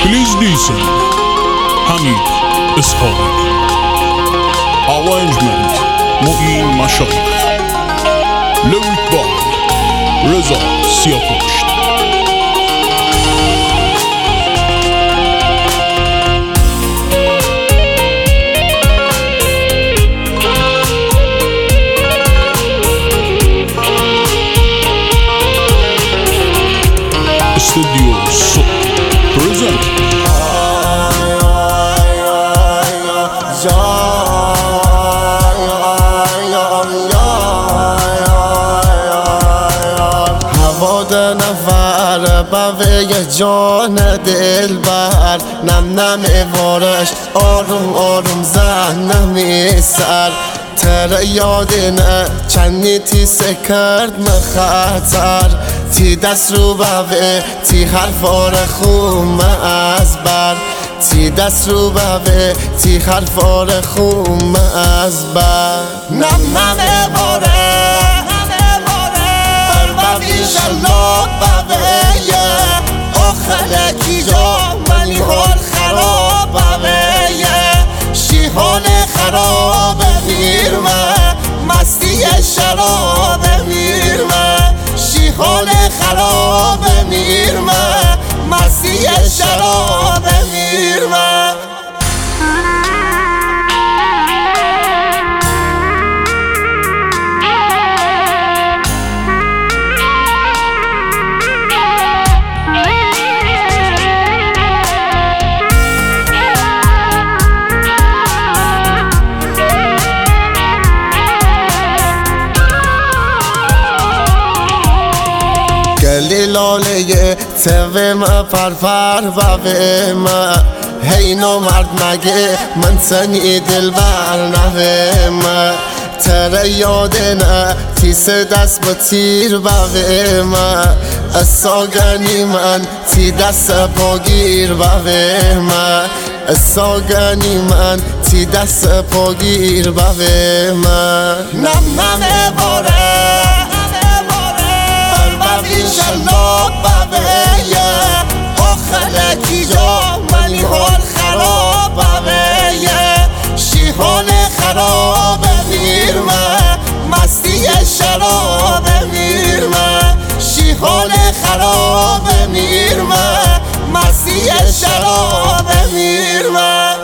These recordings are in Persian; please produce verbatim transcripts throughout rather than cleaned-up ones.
Please listen. Hamid Iskhari. Arrangement Mu'in Mashayikh. Lyric by Reza Siyakosh. Studio Soul present. هوا نفر بوی جان دل بر نم نم وارش آروم آروم زن نمی سر تر یاد نه چندی تی سکرد مخطر تی دست رو بوه تی حرفار خوم از بر تی دست رو بوه تی حرفار خوم از بر نم نم واره بویش الله بوه آخر کی جا ولی حال خراب بوه شیحان خراب میرمه مستی شراب میرمه شیحان خراب میرمه مستی شراب میرمه گلی لاله توه ما فرفر بوه ما هینو مرد مگه من سنی دل بر نوه ما تر یاد نه تیس دست با تیر بوه ما اساگنی من تی دست پاگیر بوه ما اساگنی من تی دست پاگیر بوه ما نم نم باره بویش الله بوه آخر کی جا ولی حال خراب بوه شیحان خراب میرمه مستی شراب میرمه شیحان خراب میرمه مستی شراب میرمه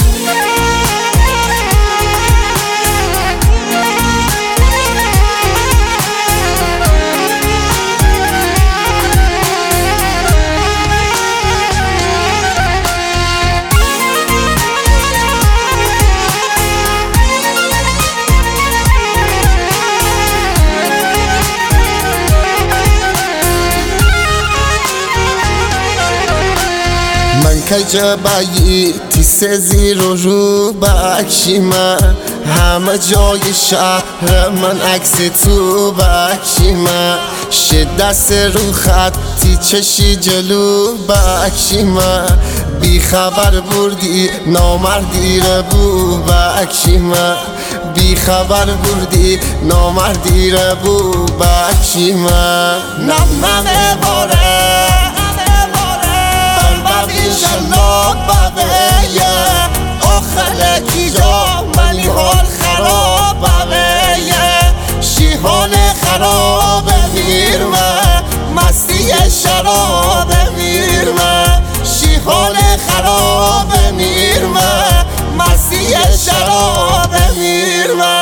من کجا بایی تیس زیر و رو بکشی من همه جای شهر من عکس تو بکشی من دست رو خط تی چشی جلو بکشی من بی خبر بردی نامردی رو بو بکشی من بی خبر بردی نامردی رو بو بکشی من نم نم باره بویش الله بوه آخر کی جا ولی حال خراب بوه شیحان خراب میرمه مستی شراب میرمه شیحان خراب میرمه مستی شراب میرمه